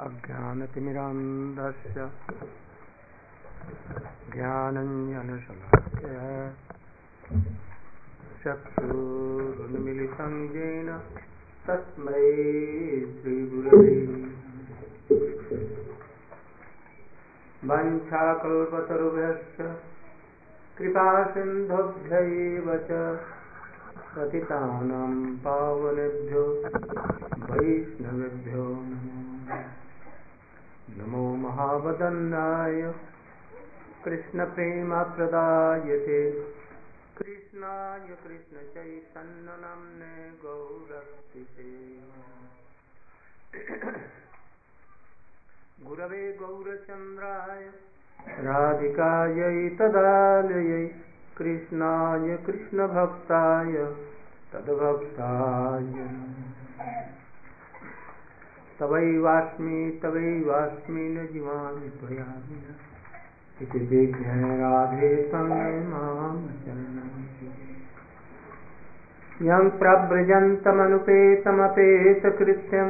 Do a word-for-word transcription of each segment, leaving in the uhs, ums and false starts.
अज्ञानतिमिरान्धस्य ज्ञानञ्जनशलाकया चक्षुरुन्मिलितं येन तस्मै श्रीगुरवे वञ्चाकल्पतरुभ्यश्च कृपासिन्धुभ्यैव च पतितानां पावनेभ्यो वैष्णवेभ्यो नमो नमो महावदन्नाय कृष्णप्रेमप्रदायते कृष्णाय कृष्णचैतन्यनाम्ने गौरक्षिते गुरवे गौरचन्द्राय राधिकायै तदालयै कृष्णाय कृष्णभक्ताय तद्भक्ताय तवैवास्मि तवैवास्मि न जीवामि त्वया विना इति विज्ञाय राधे त्वं मां शरणं यं प्रव्रजन्तमनुपेतमपेतकृत्यं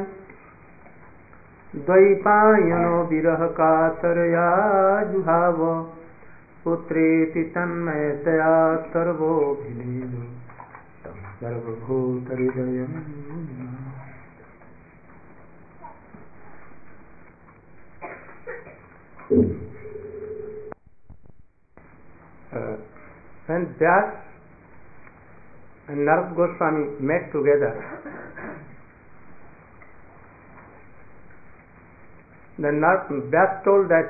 द्वैपायनो विरहकातरया जुहाव पुत्रेति तन्मयतया सर्वोऽभिनेदु तं सर्वभूतहृदयं Uh, when Vyas and Narad Goswami met together, the Vyas told that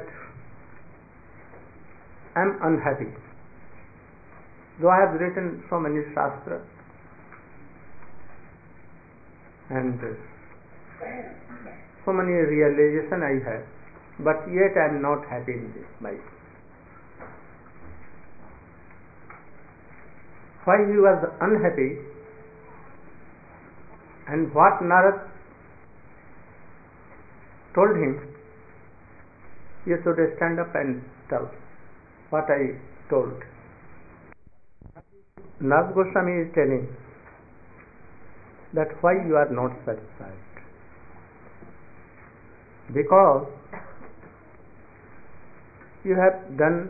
I am unhappy. Though I have written so many shastras and so many realization I have, but yet I am not happy in this life. Why he was unhappy and what Narad told him, you should stand up and tell what I told. Narad Goswami is telling that why you are not satisfied. Because you have done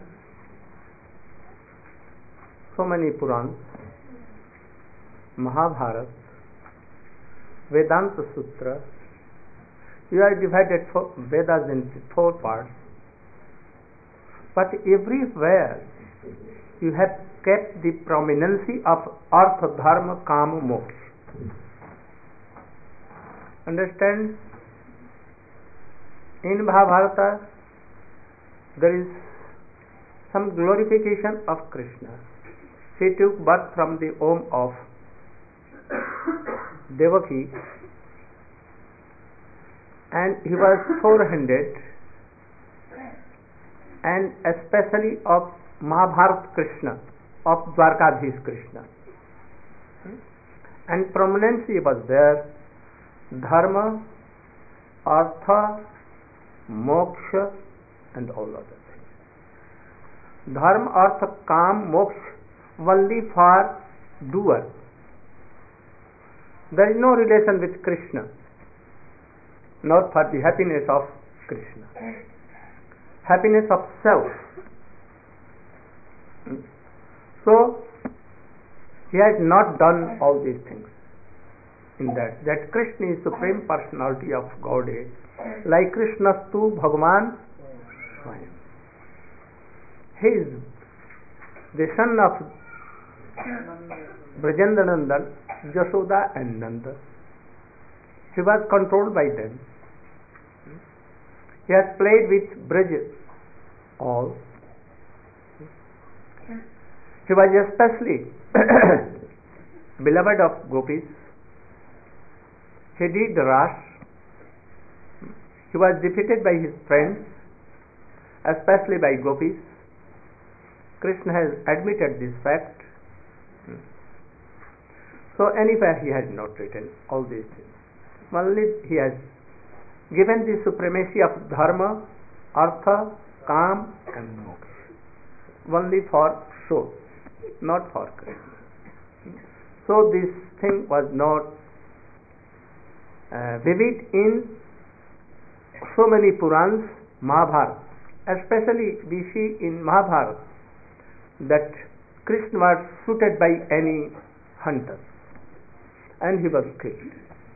so many Purans, Mahabharata, Vedanta Sutra. You have divided four, Vedas into four parts, but everywhere you have kept the prominency of Artha, Dharma, Kama, Moksha. Understand? In Mahabharata there is some glorification of Krishna. He took birth from the womb of Devaki and he was four-handed, and especially of Mahabharata Krishna, of Dwarkadhish Krishna. And prominency was there, Dharma, Artha, Moksha and all other things. Dharma, Artha, Kam, Moksha only for doer. There is no relation with Krishna, nor for the happiness of Krishna. Happiness of self. So, he has not done all these things in that. That Krishna is Supreme Personality of Godhead. Like Krishnastu Bhagavan Swayam. He is the son of Brajendanandan, Jashoda and Nanda. He was controlled by them. He has played with Braj all. He was especially beloved of gopis. He did Ras. He was defeated by his friends, especially by gopis. Krishna has admitted this fact. So anywhere he has not written all these things. Only he has given the supremacy of Dharma, Artha, Kam and Moksha. Only for show, not for Krishna. So this thing was not uh, vivid in so many Purans, Mahabharata. Especially we see in Mahabharata that Krishna was shooted by any hunter and he was killed.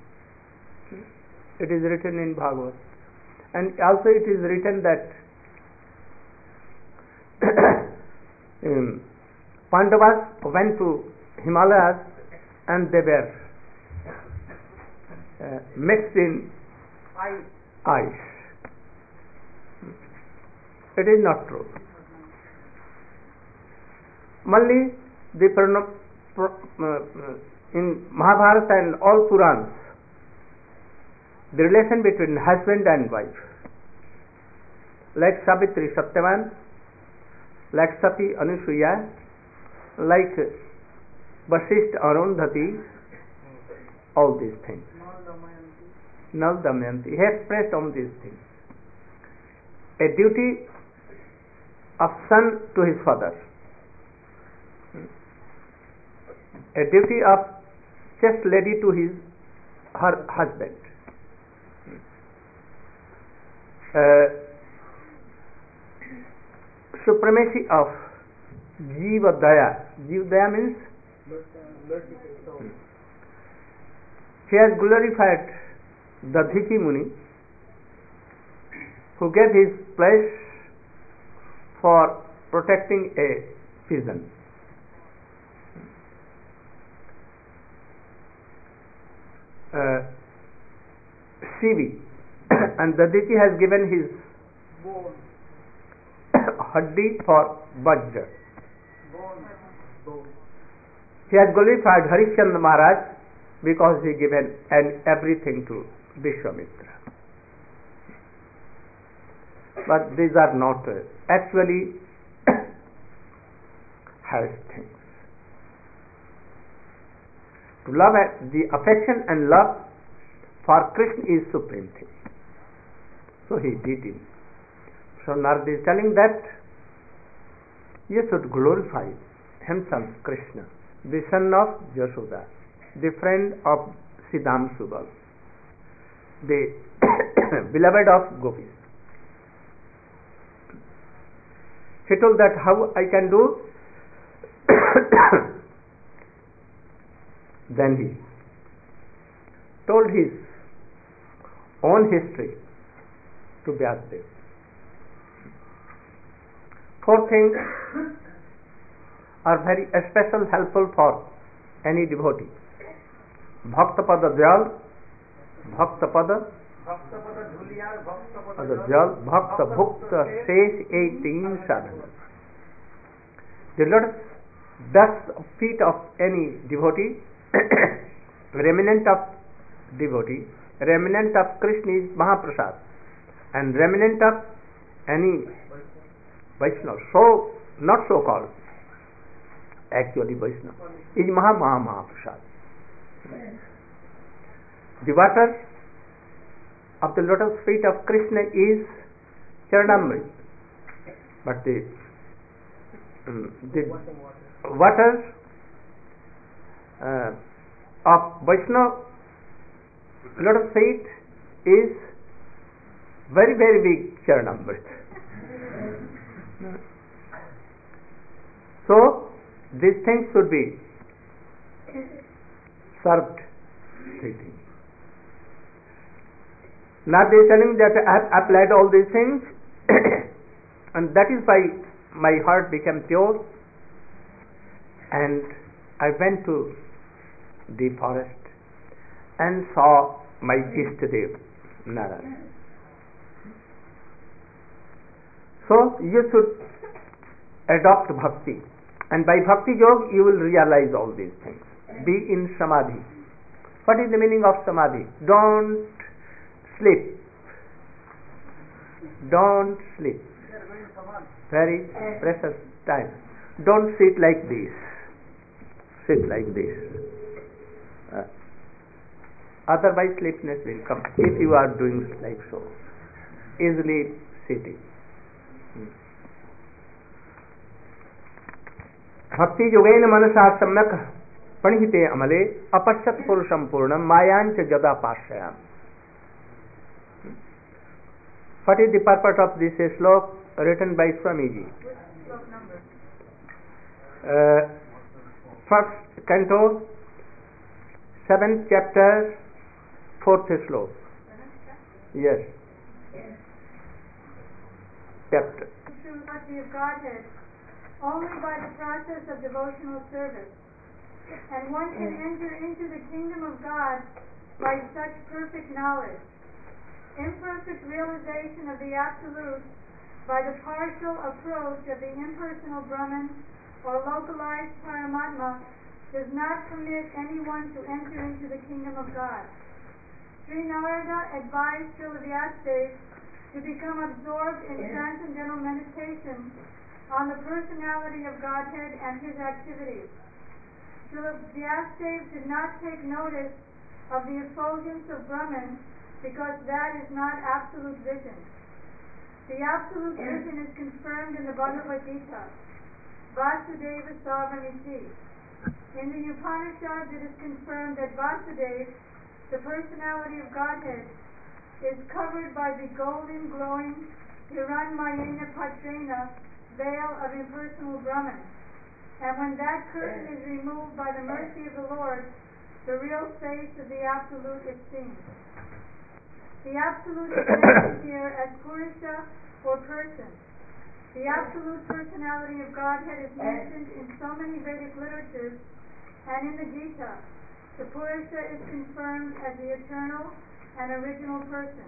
It is written in Bhagavad. And also it is written that um, Pandavas went to Himalayas and they were uh, mixed in ice. It is not true. Only the in Mahabharata and all Purans, the relation between husband and wife, like Savitri Satyavan, like Sati Anusuya, like Vasishtha Arundhati, all these things. Nal Damayanti, he expressed on these things. A duty of son to his father, a duty of chaste lady to his her husband, uh, supremacy of Jiva Daya. Jiva Daya means he has glorified Dadhiki Muni, who gave his flesh for protecting a pigeon. Uh, Sivi and Dadhiki has given his haddi for Vajra. He has glorified Harishchandra Maharaj because he given and everything to Vishwamitra. But these are not uh, actually harsh things. To love, the affection and love for Krishna is supreme thing. So he did it. So Narada is telling that you should glorify himself, Krishna, the son of Yashoda, the friend of Siddham Subal, the beloved of Gopis. He told that how I can do. Then he told his own history to Vyasdev. Four things are very special helpful for any devotee. Bhaktapada Jal, Bhaktapada Jal, Bhakta Bhukta Shesh eighteen sadhana. The lotus dust of feet of any devotee, remnant of devotee, remnant of Krishna is Mahaprasad, and remnant of any Vaishnava, so not so called, actually Vaishnava, is Maha Maha Mahaprasad. The water of the lotus feet of Krishna is Charanamrit, but the, um, the water uh, of Vaishnava lotus feet is very very big Charanamrit. So these things should be served. Now they are telling that I have applied all these things and that is why my heart became pure, and I went to the forest and saw my Ishtadev Narayana. So you should adopt bhakti, and by bhakti yoga you will realize all these things. Be in samadhi. What is the meaning of samadhi? Don't sleep. Don't sleep. Very precious time. Don't sit like this. Sit like this. Uh, otherwise sleepiness will come if you are doing like so. Easily sitting. Bhakti yogena manasa samyak panihite amale apashyat purusham purnam mayancha jada pashayam. What is the purpose of this slok written by Swamiji? Which slok number? Uh, first canto, seventh chapter, fourth slok. Yes. Chapter. The true body of Godhead only by the process of devotional service, and one can enter into the kingdom of God by such perfect knowledge. Imperfect realization of the Absolute by the partial approach of the impersonal Brahman or localized Paramatma does not permit anyone to enter into the kingdom of God. Sri Narada advised Srila Vyasadeva to become absorbed in transcendental meditation on the personality of Godhead and his activities. Srila Vyasadeva did not take notice of the effulgence of Brahman because that is not absolute vision. The absolute vision is confirmed in the Bhagavad Gita. Vasudeva Sarvamiti. In the Upanishads it is confirmed that Vasudeva, the personality of Godhead, is covered by the golden glowing Hiranmayena Patrena veil of impersonal Brahman. And when that curtain is removed by the mercy of the Lord, the real face of the Absolute is seen. The Absolute is mentioned here as Purusha or person. The Absolute personality of Godhead is mentioned in so many Vedic literatures and in the Gita. The Purusha is confirmed as the eternal and original person.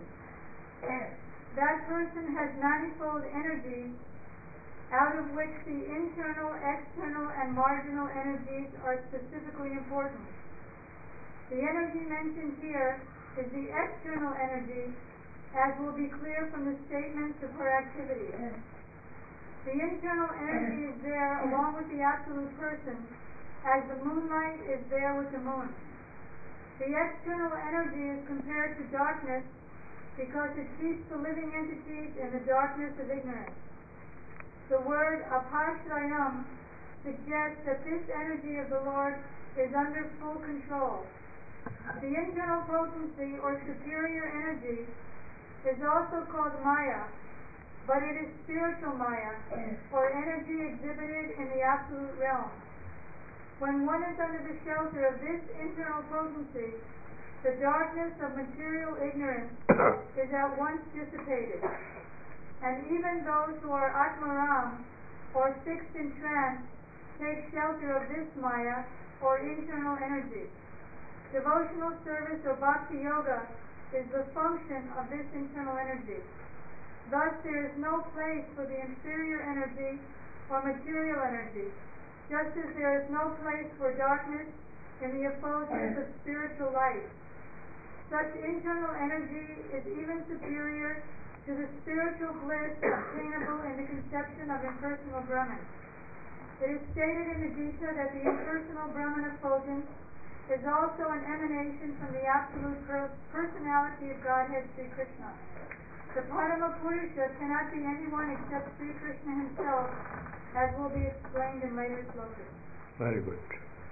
That person has manifold energies, out of which the internal, external, and marginal energies are specifically important. The energy mentioned here is the external energy, as will be clear from the statements of her activities. The internal energy is there along with the Absolute Person, as the moonlight is there with the moon. The external energy is compared to darkness because it keeps the living entities in the darkness of ignorance. The word apashrayam suggests that this energy of the Lord is under full control. The internal potency or superior energy is also called Maya, but it is spiritual Maya, or energy exhibited in the absolute realm. When one is under the shelter of this internal potency, the darkness of material ignorance is at once dissipated. And even those who are Atmaram, or fixed in trance, take shelter of this Maya, or internal energy. Devotional service or Bhakti Yoga is the function of this internal energy. Thus there is no place for the inferior energy or material energy, just as there is no place for darkness in the effulgence of spiritual light. Such internal energy is even superior to the spiritual bliss obtainable in the conception of impersonal Brahman. It is stated in the Gita that the impersonal Brahman effulgence is also an emanation from the absolute per- personality of Godhead Sri Krishna. The Parama Purusha cannot be anyone except Sri Krishna himself, as will be explained in later slokas. Very good.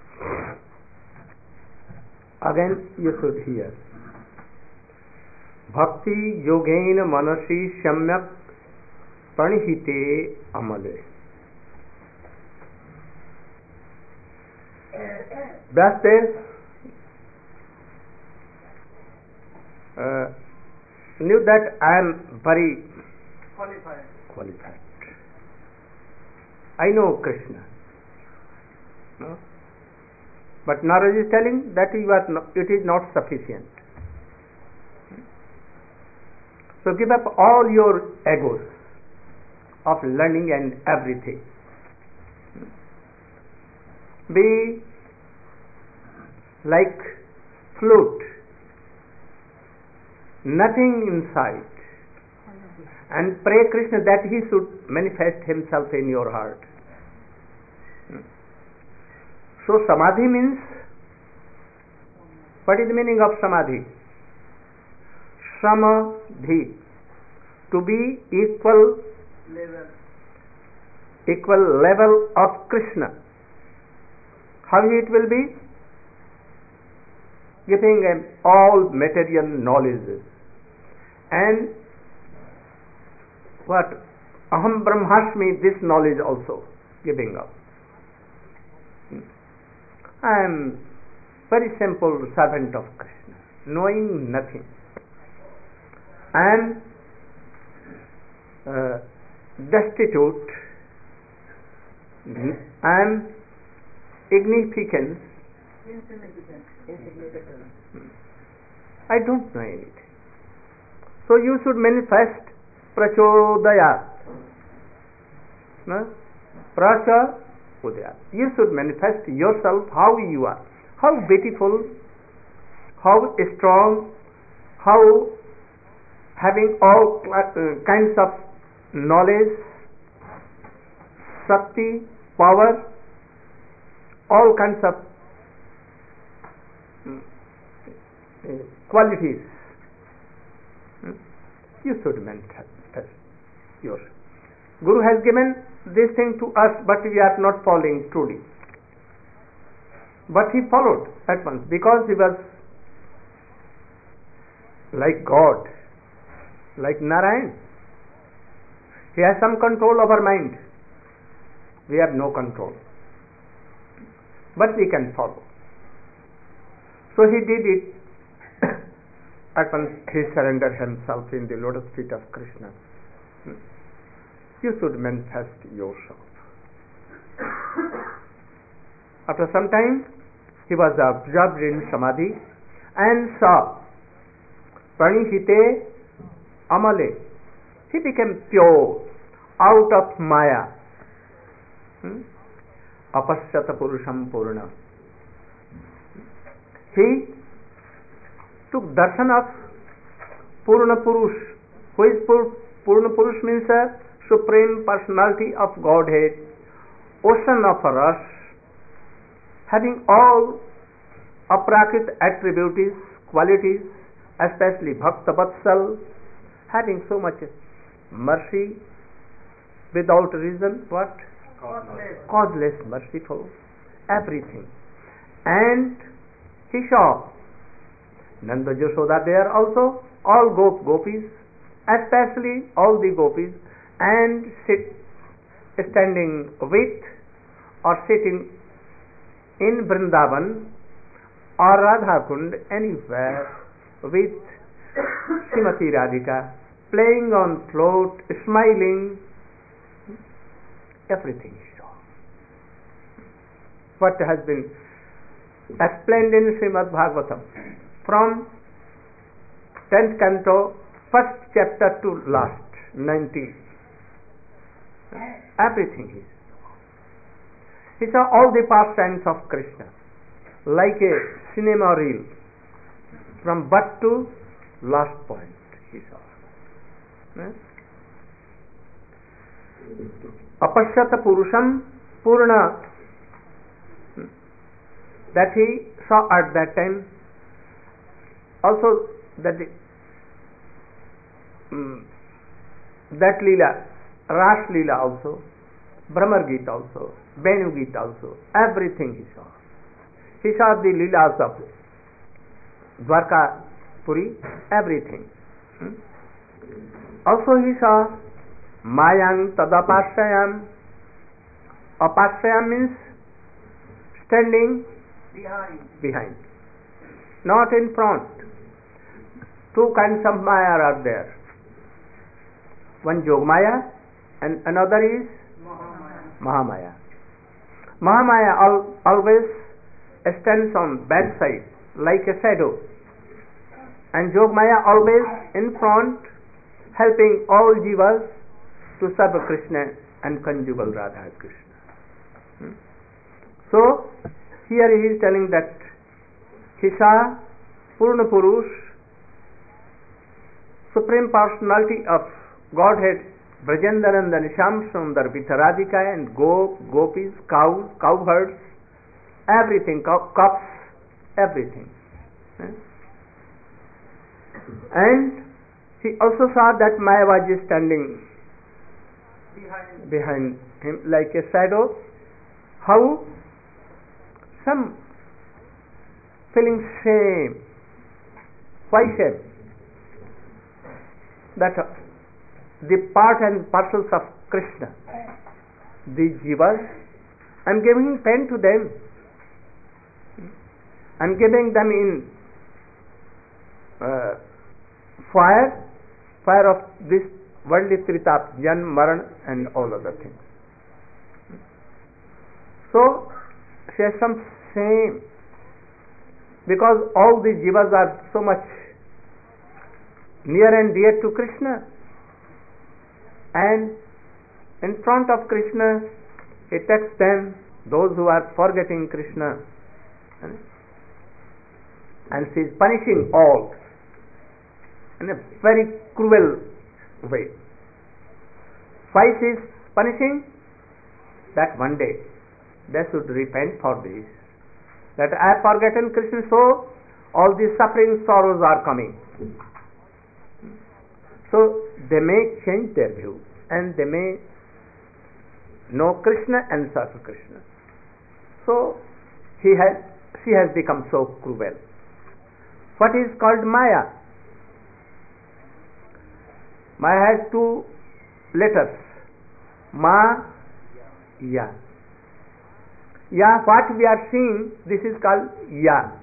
Again you should hear. Bhakti yogena manasi samyak pranihite amale. Vyasadeva uh, knew that I am very Qualified. qualified. I know Krishna. No? But Narada is telling that you are not, it is not sufficient. So give up all your egos of learning and everything. Be like flute, nothing inside, and pray Krishna that he should manifest himself in your heart. So samadhi means, what is the meaning of samadhi? Samadhi, to be equal Level. equal level of Krishna. How it will be? Giving him all material knowledge and what? Aham Brahmasmi, this knowledge also giving up. I am very simple servant of Krishna, knowing nothing. I am uh, destitute. I am insignificant. I don't know anything. So you should manifest prachodayat. No? Prachodayat. You should manifest yourself how you are. How beautiful, how strong, how having all uh, kinds of knowledge, Shakti, power, all kinds of uh, qualities. Hmm? You should manifest yours. Guru has given this thing to us, but we are not following truly. But he followed at once because he was like God, like Narayan. He has some control over mind. We have no control. But we can follow. So he did it. At once he surrendered himself in the lotus feet of Krishna. You should manifest yourself. After some time, he was absorbed in Samadhi and saw Pranihite Amale. He became pure out of Maya. Hmm? Apasyata Purusham Purna. He took darshan of Purna Purush. Who is Pur- Purna Purush means a supreme personality of Godhead, ocean of rasa, having all aprakrit attributes, qualities, especially Bhakta Vatsal, having so much mercy without reason, what? Causeless. Causeless, merciful, everything. And he saw Nanda Yashoda there also, all gop gopis, especially all the gopis, and sit, standing with or sitting in Vrindavan or Radha Kund anywhere with Srimati Radhika, playing on float, smiling, everything he saw. What has been explained in Srimad Bhagavatam from tenth canto, first chapter to last, ninety. Everything he saw. He saw all the pastimes of Krishna, like a cinema reel, from birth to last point he saw. Eh? Apashyata Purusham Purna, that he saw at that time. Also that um, that Leela, Ras Leela also, Brahmar Gita also, Venu Gita also, everything he saw. He saw the Leelas of Dwarka Puri, everything. Hmm? Also he saw Mayang Tadapashayam. Apashayam means standing Behind. behind, not in front. Two kinds of Maya are there. One Yogmaya and another is Mahamaya. Mahamaya. Mahamaya al- always stands on back side like a shadow, and Yogmaya always in front, helping all jivas to serve Krishna and conjugal Radha Krishna. Hmm? So here he is telling that he saw Purna Purush, Supreme Personality of Godhead, Brajendananda Nisham Sundar with Radhika and Gop, Gopis, cows, cowherds, everything, cow, cups, everything. Eh? And he also saw that Mayavad is standing Behind. behind him like a shadow. How? Some feeling shame. Why shame? That the part and parcels of Krishna, the jivas, I'm giving pain to them. I'm giving them in uh, fire, fire of this worldly tritap, jan, maran, and all other things. So, she has some shame, because all the jivas are so much near and dear to Krishna, and in front of Krishna he takes them, those who are forgetting Krishna, and she is punishing all in a very cruel way. Why she is punishing? That one day they should repent for this, that I have forgotten Krishna, so all these suffering sorrows are coming. So they may change their view and they may know Krishna and serve Krishna. So he has, she has become so cruel. What is called Maya? Maya has two letters, Ma, Ya. Ya, what we are seeing, this is called Ya.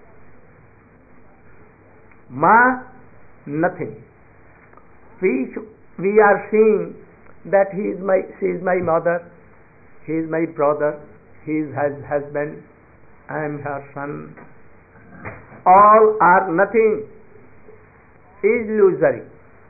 Ma, nothing. We, we are seeing that he is my, she is my mother, he is my brother, he is his husband, I am her son. All are nothing, is illusory.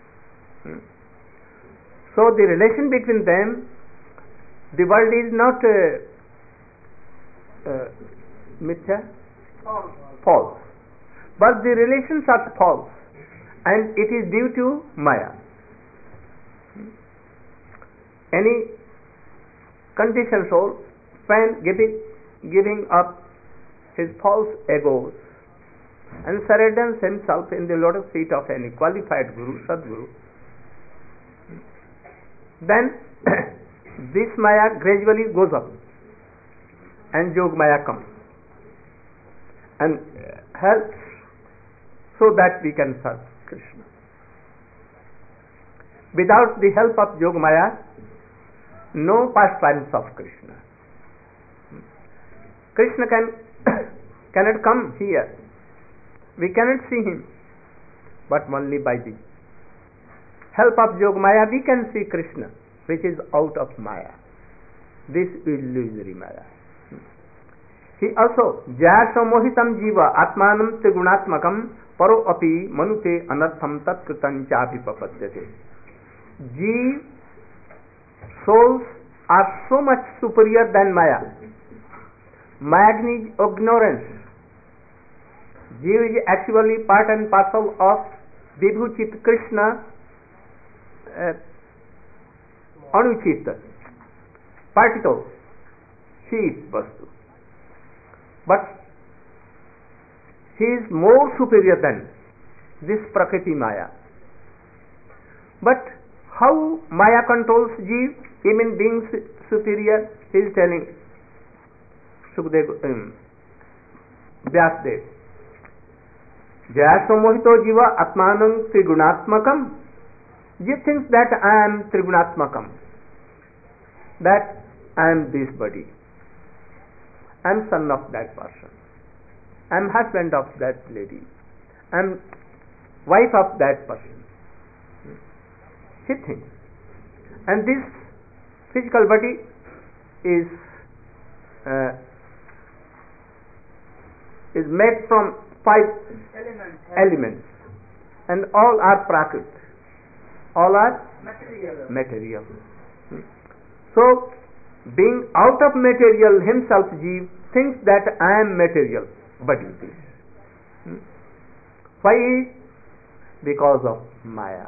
So the relation between them, the world is not uh, uh, mithya, False. false, but the relations are false, and it is due to Maya. Any conditioned soul, when giving, giving up his false egos and surrenders himself in the lotus feet of any qualified Guru, Sadguru, then this Maya gradually goes up and Yog Maya comes and helps so that we can serve Krishna. Without the help of Yog Maya, no pastimes of Krishna. Krishna can cannot come here. We cannot see him, but only by the help of Yog Maya we can see Krishna, which is out of Maya, this illusory Maya. He also jaya mohitam jiva atmanam trigunaatmakam paro api manute anartham tatkritam chapipapadyate. Jeev, souls are so much superior than Maya. Maya is ignorance. Jeev is actually part and parcel of Vibhuchit Krishna, uh, Anuchit, particle, sheet, vastu. But he is more superior than this Prakriti Maya. But how Maya controls Jeev, even being superior, he is telling Sukdev, um, Vyasdev. Jaya Samohito Jiva Atmanam Trigunatmakam. Jeev thinks that I am Trigunatmakam, that I am this body, I am son of that person, I am husband of that lady, I am wife of that person. He thinks. And this physical body is uh, is made from five Elements. elements, and all are prakrit, all are Material. material. So, being out of material himself, Jeev thinks that I am material body. Why? Because of Maya.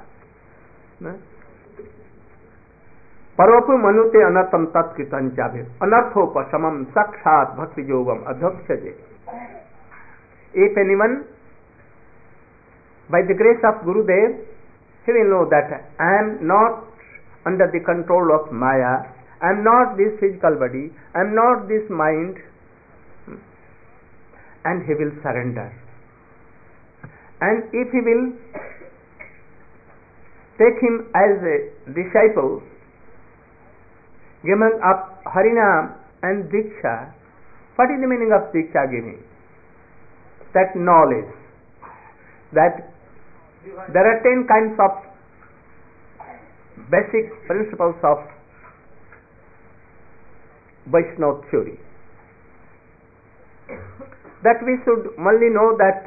Paropu manute anartam tatkritam chabe anarthopa samam sakshat bhakti yogam adhokshade. If anyone, by the grace of Gurudev, he will know that I am not under the control of Maya, I am not this physical body, I am not this mind, and he will surrender. And if he will take him as a disciple, giving up Harinam and Diksha. What is the meaning of Diksha giving? That knowledge, that there are ten kinds of basic principles of Vaishnava theory. That we should only know that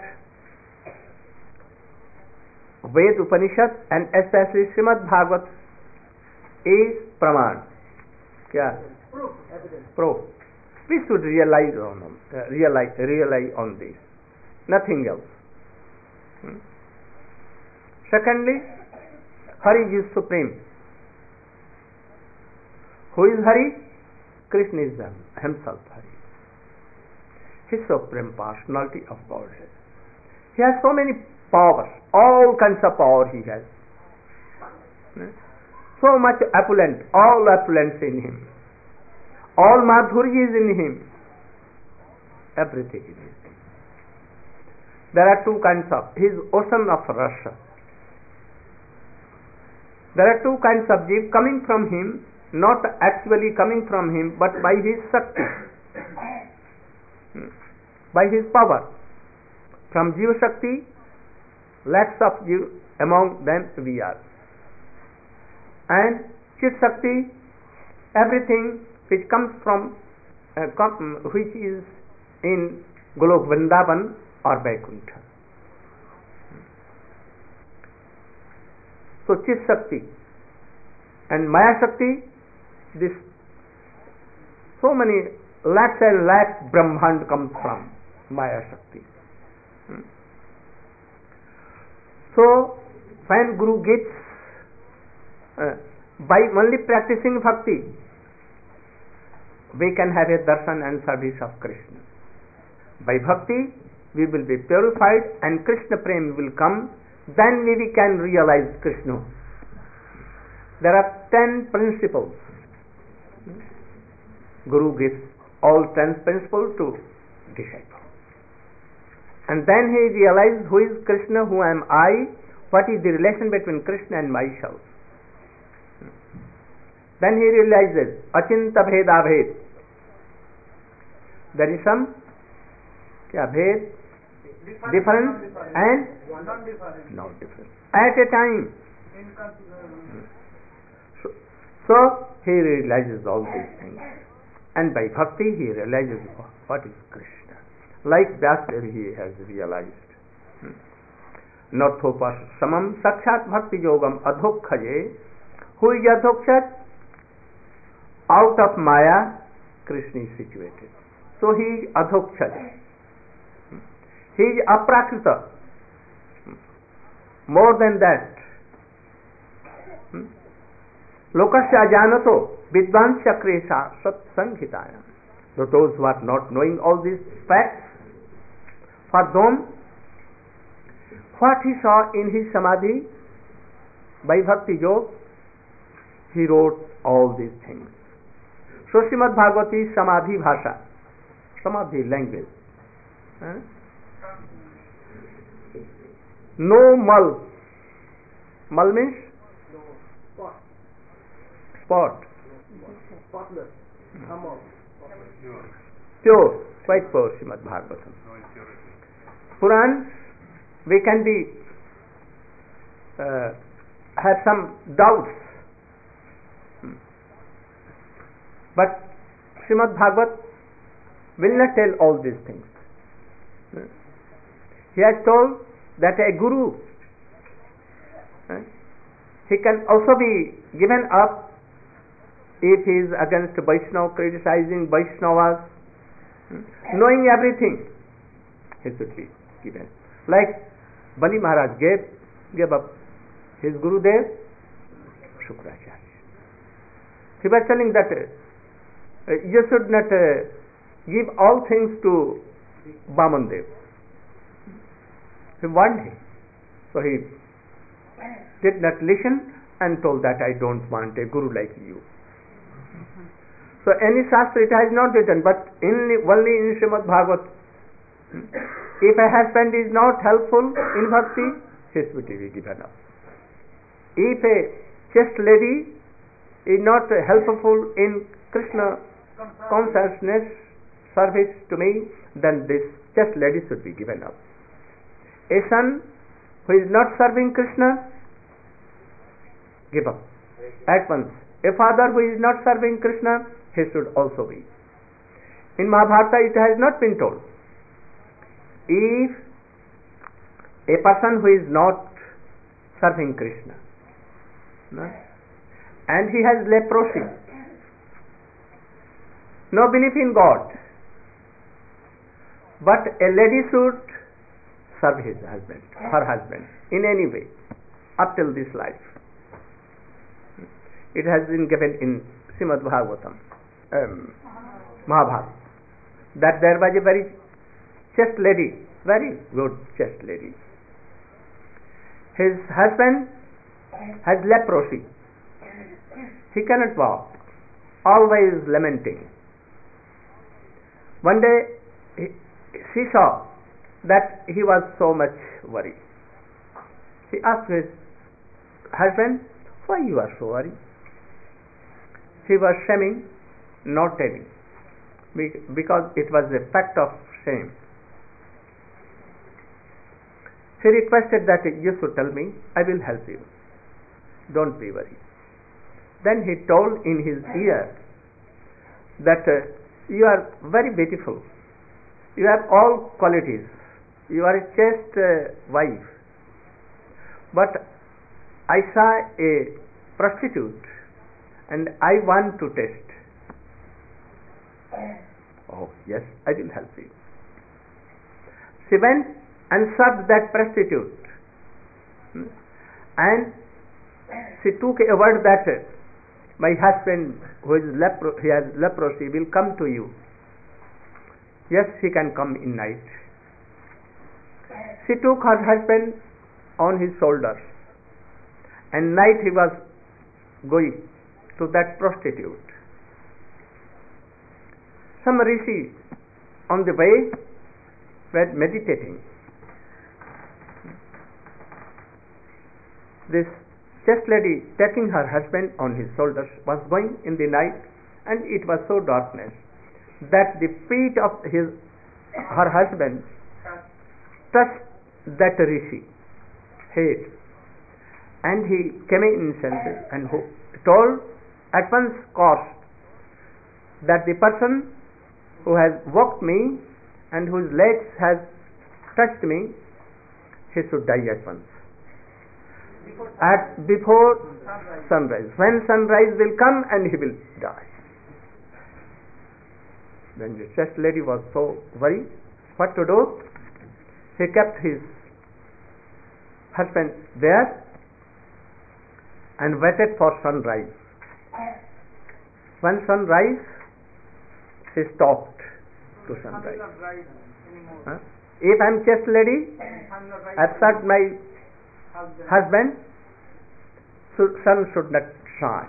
Ved, Upanishad and especially Srimad Bhagavat is Praman. Kya? Proof. Evidence. Proof. We should realize on uh, realize realize on this. Nothing else. Hmm? Secondly, Hari is supreme. Who is Hari? Krishna is himself Hari. His supreme personality of Godhead. He has so many powers, all kinds of power he has. Hmm? So much opulent, all opulence in him. All madhurya is in him. Everything is in him. There are two kinds of, his ocean of rasa. There are two kinds of jiv coming from him, not actually coming from him, but by his shakti, by his power. From jiva shakti, lakhs of jiv, among them we are. And chit shakti, everything which comes from, uh, com- which is in Golok Vrindavan or Vaikuntha. So chit shakti and maya shakti, this so many lakhs and lakhs Brahmand comes from maya shakti. Hmm. So when Guru gets uh, by only practicing bhakti, we can have a darshan and service of Krishna. By bhakti, we will be purified and Krishna prem will come. Then we can realize Krishna. There are ten principles. Guru gives all ten principles to disciple. And then he realizes who is Krishna, who am I, what is the relation between Krishna and myself. Then he realizes Achinta Bheda Bhed. There is some kya bhed, difference and no difference at a time. So, so he realizes all these things, and by bhakti he realizes what is Krishna. Like that he has realized. Narthopas samam sakshat bhakti yogam adhokhaye. Who is adhokshat? Out of Maya, Krishna is situated. So he is adhokshat. He is aprakrita. More than that, lokasya janato vidvan chakresha sat sanghitayam. So those who are not knowing all these facts, for them, what he saw in his samadhi, by bhakti yoga, he wrote all these things. So Srimad Bhagavati Samadhi Bhasha, Samadhi language. Eh? No mal. Mal means? Spot. Spot. Spotless. Come on. Pure. Quite pure Srimad Bhagavatam. Puran, we can be, uh, have some doubts. But Srimad Bhagavat will not tell all these things. He has told that a guru, uh, he can also be given up if he is against Vaishnava, criticizing Vaishnavas, knowing everything, he should be given. Like Bali Maharaj gave, gave up his Gurudev, Shukracharya. He was telling that uh, you should not uh, give all things to Vamandev. He warned him. So he did not listen and told that I don't want a guru like you. So any shastra it has not written, but in, only in Srimad Bhagavat, if a husband is not helpful in bhakti, his should be given up. If a chaste lady is not helpful in Krishna consciousness service to me, then this chaste lady should be given up. A son who is not serving Krishna, give up at once. A father who is not serving Krishna, he should also be. In Mahabharata it has not been told. If a person who is not serving Krishna, no, and he has leprosy, no belief in God, but a lady should serve his husband, her husband, in any way, up till this life. It has been given in Srimad Bhagavatam, um, Mahabharata, that there was a very chaste lady, very good chaste lady. His husband has leprosy. He cannot walk, always lamenting. One day he, she saw that he was so much worried. She asked his husband, why you are so worried? He was shaming, not telling, because it was a fact of shame. She requested that you should tell me, I will help you. Don't be worried. Then he told in his ear that uh, you are very beautiful. You have all qualities. You are a chaste uh, wife. But I saw a prostitute and I want to test. Oh, yes, I will help you. She went and served that prostitute. And she took a word that my husband who is lepro- he has leprosy will come to you. Yes, he can come in night. She took her husband on his shoulders, and night he was going to that prostitute. Some rishi on the way were meditating. This chaste lady, taking her husband on his shoulders, was going in the night, and it was so darkness that the feet of his her husband touched that rishi head, and he came in senses and told at once course that the person who has walked me and whose legs has touched me, he should die at once. At before sunrise. When sunrise will come and he will die. Then the chaste lady was so worried what to do. He kept his husband there and waited for sunrise. When sunrise, he stopped to sunrise. Huh? If I am chaste lady, I have served my husband, so sun should not shine.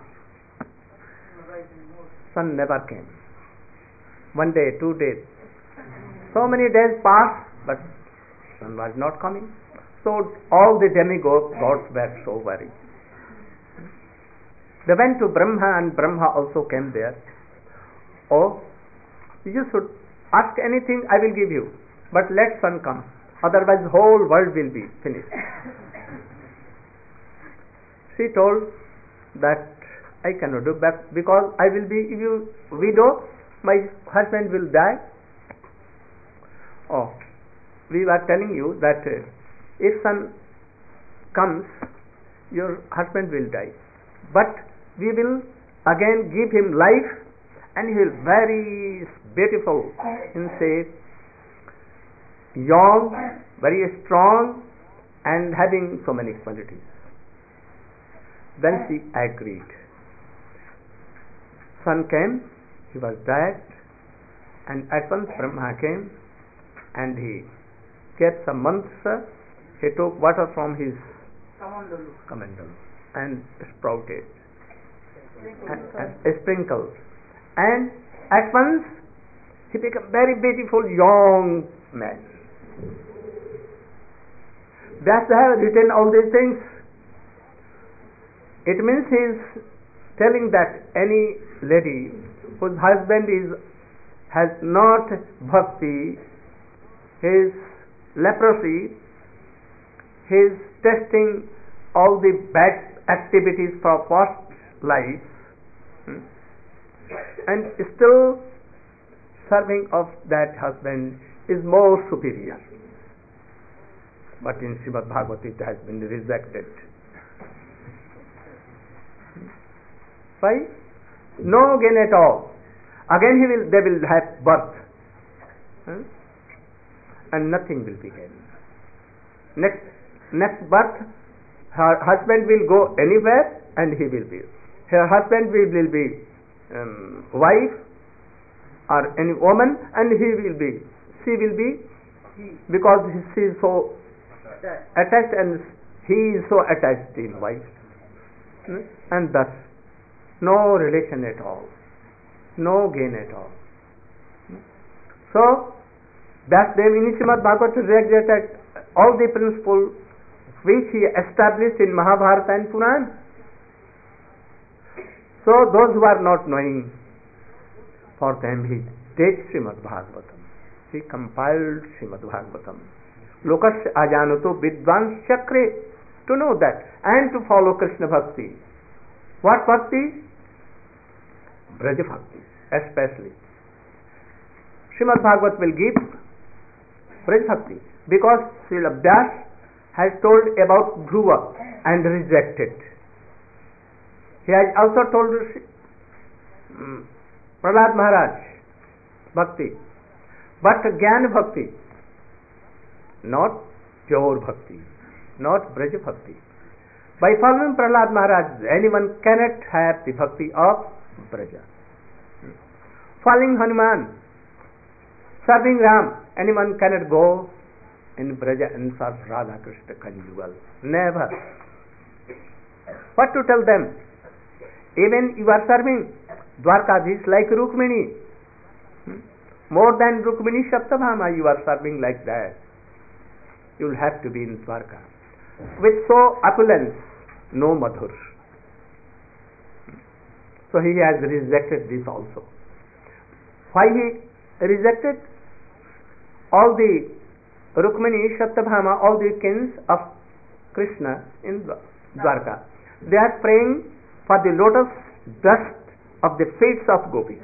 Sun never came. One day, two days, so many days passed, but sun was not coming. So all the demigods gods were so worried. They went to Brahma, and Brahma also came there. Oh, you should ask anything, I will give you, but let sun come, otherwise the whole world will be finished. She told that I cannot do that because I will be you widow, my husband will die. Oh, we were telling you that uh, if sun comes, your husband will die, but we will again give him life, and he will very beautiful in shape, young, very strong, and having so many qualities. Then she agreed. Sun came, he was dead, and at once Brahma came, and he gave some mantra. He took water from his kamandalu and sprouted and, and sprinkled, and at once he became very beautiful young man. That's why I have written all these things. It means he is telling that any lady whose husband is has not bhakti, his leprosy, his testing all the bad activities for past life, hmm, and still serving of that husband is more superior. But in Srimad Bhagavad it has been rejected. Why? No gain at all. Again he will, they will have birth, hmm, and nothing will be gained. Next, next birth, her husband will go anywhere and he will be. Her husband will, will be um, wife or any woman, and he will be, she will be, because she is so attached and he is so attached in wife, hmm, and thus no relation at all, no gain at all. So Vyasdev in Srimad Bhagavad rejected all the principles which he established in Mahabharata and Puran. So those who are not knowing, for them he did Srimad Bhagavatam. He compiled Srimad Bhagavatam. Lokasya ajanuto vidvans chakre, to know that and to follow Krishna bhakti. What bhakti? Braja bhakti, especially. Srimad Bhagavat will give Braja bhakti, because Srila Vyas has told about Dhruva and rejected. He has also told um, Prahlad Maharaj bhakti, but Jnana bhakti, not pure bhakti, not Braja bhakti. By following Prahlad Maharaj, anyone cannot have the bhakti of Braja. Following Hanuman, serving Ram, anyone cannot go in Braja and serve Radha Krishna conjugal. Never. What to tell them? Even you are serving Dwarkadhish like Rukmini. More than Rukmini Saptabhama you are serving like that. You will have to be in Dwarka. With so opulence, no Madhur. So he has rejected this also. Why he rejected? All the Rukmini, Saptabhama, all the kings of Krishna in Dwarka, they are praying for the lotus dust of the feet of gopis.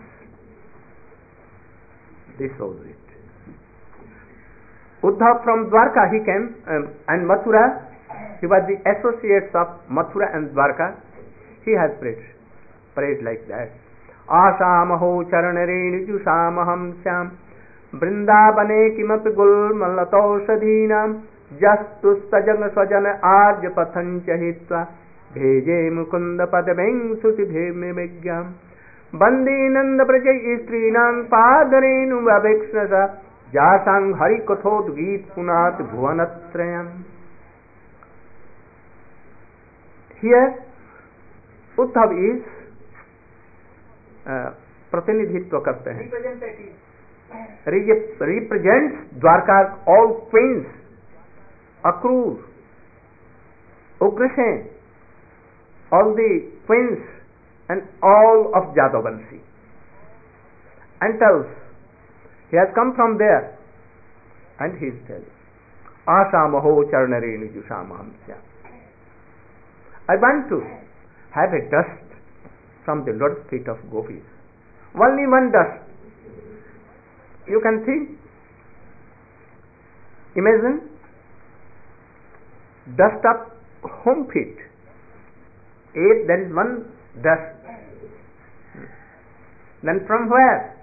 This was it. Uddhav from Dwarka he came, um, and Mathura, he was the associates of Mathura and Dwarka. He has prayed, prayed like that. Asamaho charanareni jusamaham syam Vrindavane kimapi gulmalatoshadhinam jastustajana swajana arja pathancha hitva bheje mukunda padabeng suti bheme vigyam bande nanda prajai istrinam padarenu vabekshnasa jasang harikathod geet punat bhuvanatrayam. Here Uddhav is uh, प्रतिनिधित्व करते हैं, represents Dwarka's all queens, Akrur, Ugrasen, all the queens and all of Jadavanshi, and tells he has come from there, and he is telling Asamaho Charnareni Jusamahamsya. I want to have a dust from the lotus feet of gopis. Only one dust. You can think. Imagine dust of home feet. If there is one dust, then from where?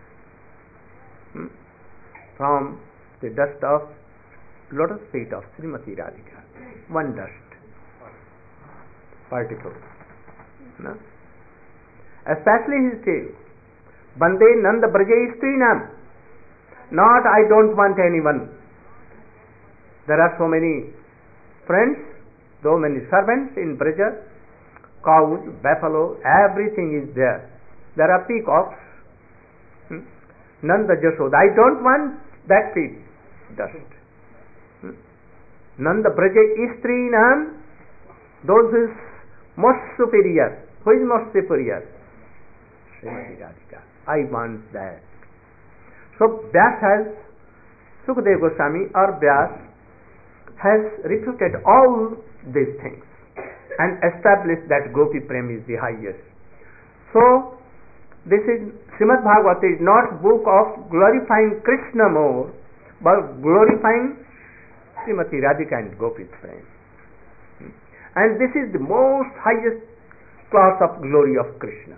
From the dust of lotus feet of Srimati Radhika. One dust. Particle. No? Especially he says, Bande Nanda Braja Istrinam. Not I don't want anyone. There are so many friends, so many servants in Braja, cows, buffalo, everything is there. There are peacocks. Hmm? Nanda Jashoda. I don't want that feet. Dust. Hmm? Nanda Braja Istrinam. Those whose most superior. Who is most superior? Srimati Radhika. I want that. So Vyas has, Sukadeva Goswami or Vyas has refuted all these things and established that Gopi Prem is the highest. So this is Srimad Bhagavata is not book of glorifying Krishna more, but glorifying Srimati Radhika and Gopi Prem. And this is the most highest class of glory of Krishna.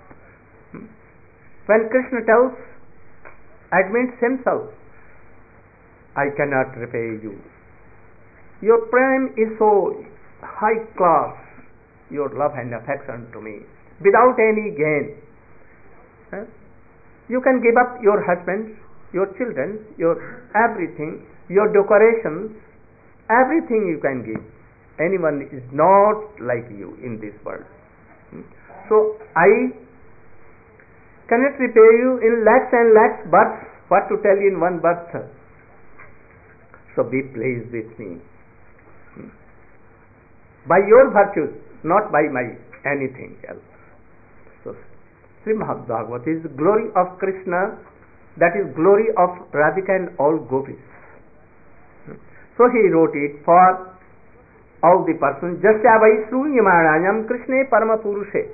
When Krishna tells, admits himself, I cannot repay you. Your prem is so high class, your love and affection to me, without any gain. Eh? You can give up your husband, your children, your everything, your decorations, everything you can give. Anyone is not like you in this world. Hmm? So I cannot repay you in lakhs and lakhs births. What to tell you in one birth? So be pleased with me. Hmm? By your virtues, not by my anything else. So Srimad Bhagavata is the glory of Krishna, that is glory of Radhika and all gopis. Hmm? So he wrote it for all the persons. Jasya vai sruyamanayam Krishne parama purushe.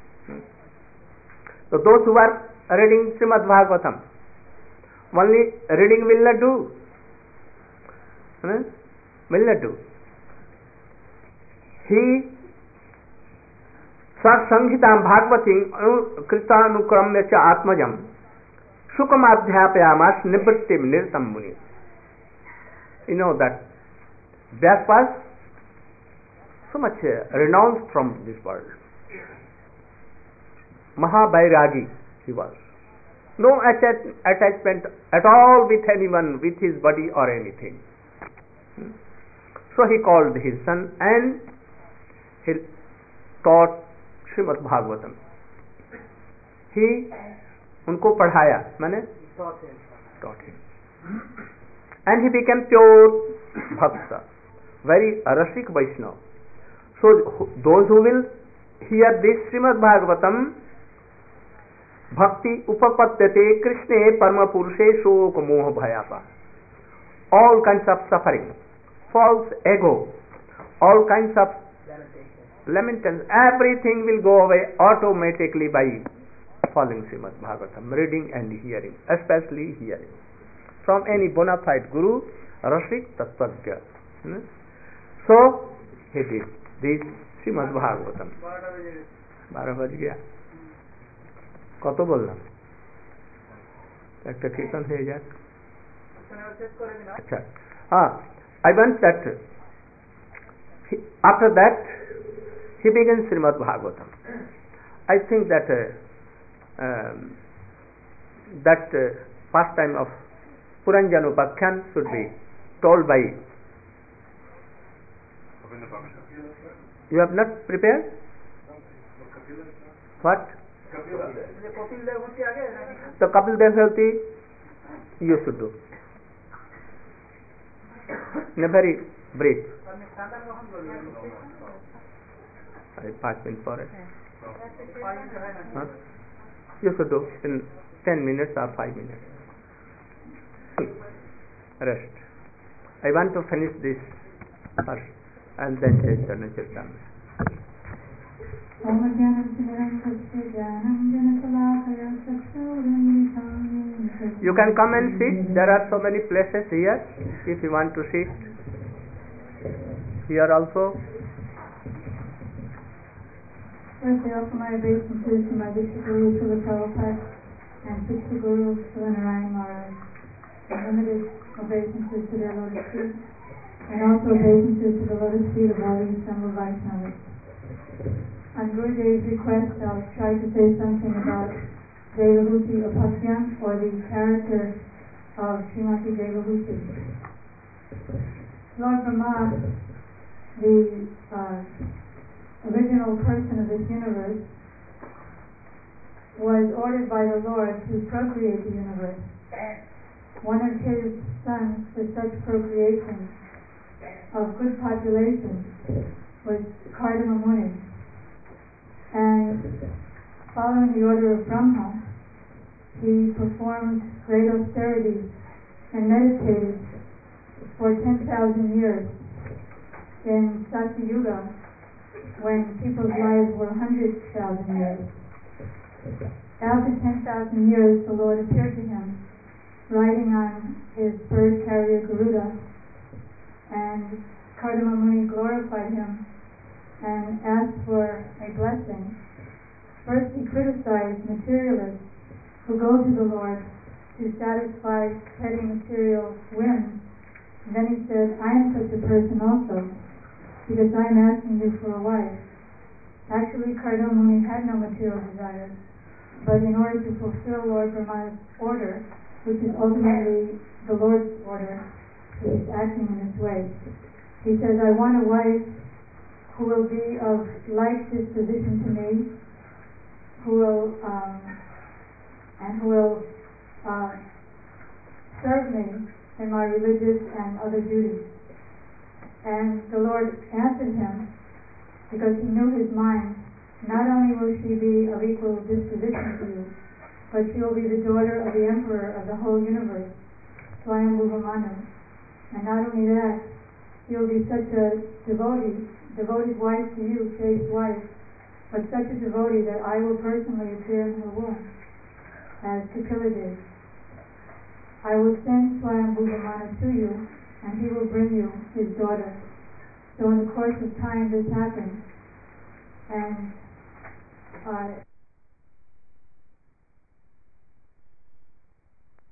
So those who are reading Srimad Bhagavatam, only reading will not do. Hmm? Will not do. He Satsanghitam Bhagavatim Kritanukramya cha Atmajam Sukam Adhyapayamas Nibrittim Nirtam Muni. You know that Vyas was so much uh, renounced from this world. Mahabairagi he was. No attach, attachment at all with anyone, with his body or anything. Hmm? So he called his son and he taught Srimad Bhagavatam. He उनको पढ़ाया, माने taught him. taught him. And he became pure bhakta, very Rasik Vaishnava. So those who will hear this Srimad Bhagavatam, Bhakti Upapadyate Krishne Parma Purushe Shok Moha Bhayapa. All kinds of suffering, false ego, all kinds of lamentation, everything will go away automatically by following Srimad Bhagavatam, reading and hearing, especially hearing. From any bona fide Guru, Rasik Tattvagya. Hmm? So, he did this Srimad Bhagavatam. बारह बज गया কত বললাম একটা কীর্তন হয়ে যাক আচ্ছা ah I want that he, after that he begins Srimad Bhagavatam. I think that uh, um, that uh, pastime of Puranjan Upakhyan should be told by you have not prepared what so Kapil Dev you should do in a very brief five minutes for it huh? You should do in ten minutes or five minutes rest. I want to finish this first and then Chaitanya Charitamrita. You can come and sit. There are so many places here if you want to sit. Here also. First, I offer my obeisances to my District Guru Srila Prabhupada and Sixty Guru Srila Narayan Maharaj, and limited obeisances to their lotus feet, and also obeisances to the lotus feet of all the assembled Vaishnavas. On Gurudev's request, I'll try to say something about Devahuti Upakhyan, or the character of Srimati Devahuti. Lord Brahma, the uh, original person of this universe, was ordered by the Lord to procreate the universe. One of his sons for such procreation of good population was Kardama Muni. And following the order of Brahma, he performed great austerities and meditated for ten thousand years in Satya Yuga, when people's lives were one hundred thousand years. After ten thousand years, the Lord appeared to him, riding on his bird carrier Garuda, and Kardama Muni glorified him and asked for a blessing. First, he criticized materialists who go to the Lord to satisfy petty material whims. And then he said, I am such a person also, because I am asking you for a wife. Actually, Kardama Muni had no material desires, but in order to fulfill Lord Brahma's order, which is ultimately the Lord's order, he is acting in this way. He says, I want a wife who will be of like disposition to me, who will um, and who will uh, serve me in my religious and other duties. And the Lord answered him, because he knew his mind, not only will she be of equal disposition to you, but she will be the daughter of the emperor of the whole universe, Swayambhuva Manu. And not only that, she will be such a devotee, devoted wife to you, chaste wife, but such a devotee that I will personally appear in her womb, as Kapila did. I will send Swayambhuva Manu to you, and he will bring you his daughter. So in the course of time this happened, and uh,